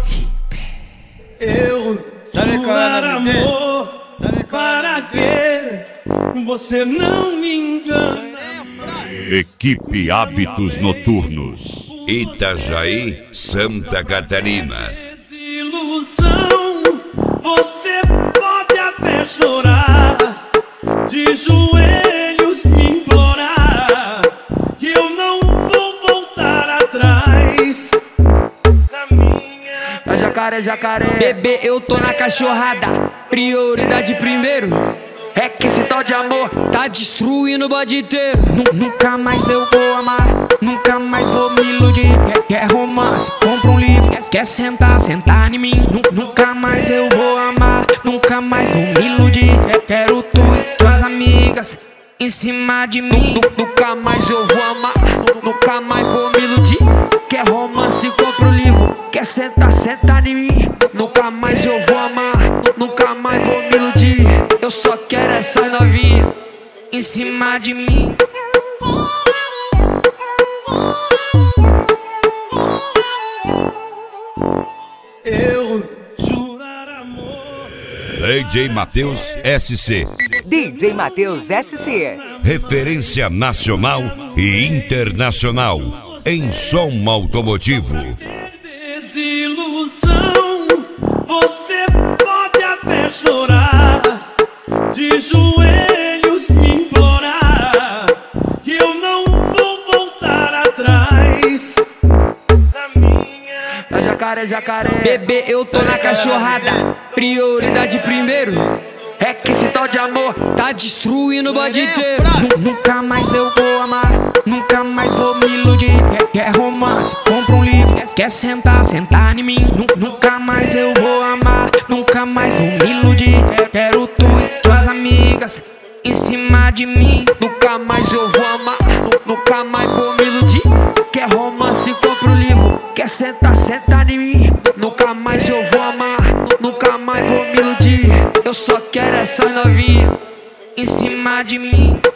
Eu jurar amor, para que você não me engana. Equipe Hábitos Noturnos, Itajaí, Santa Catarina. Desilusão, você pode até chorar, de joelhos me implorar, que eu não vou voltar atrás. Jacaré, bebê, eu tô na cachorrada, prioridade primeiro. É que esse tal de amor tá destruindo o bode inteiro. Nunca mais eu vou amar, nunca mais vou me iludir. Quer romance, compra um livro. Quer sentar em mim. Nunca mais eu vou amar, nunca mais vou me iludir. Quero tu e tuas amigas em cima de mim. Nunca mais eu vou amar, nunca mais vou me iludir. Quer romance, compra um livro. Quer sentar em mim. Nunca mais eu vou amar, nunca mais vou me iludir. Eu só quero essa novinha em cima de mim. Eu jurar amor. DJ Matheus SC. DJ Matheus SC. Referência nacional e internacional em som automotivo. Desilusão, você pode até chorar, de joelhos me implorar, que eu não vou voltar atrás. Jacaré, bebê, eu tô na cachorrada, prioridade primeiro. É que esse tal de amor tá destruindo o bode inteiro. Nunca mais eu vou amar, nunca mais vou me iludir. Quer romance, compra um livro. Quer sentar em mim. Nunca mais eu vou amar, nunca mais vou me iludir. Quero tu e tuas amigas em cima de mim. Nunca mais eu vou amar, nunca mais vou me iludir. Quer romance, compra um livro. Quer sentar em mim. Nunca mais eu vou amar, nunca mais vou me iludir. Eu só quero essa novinha em cima de mim.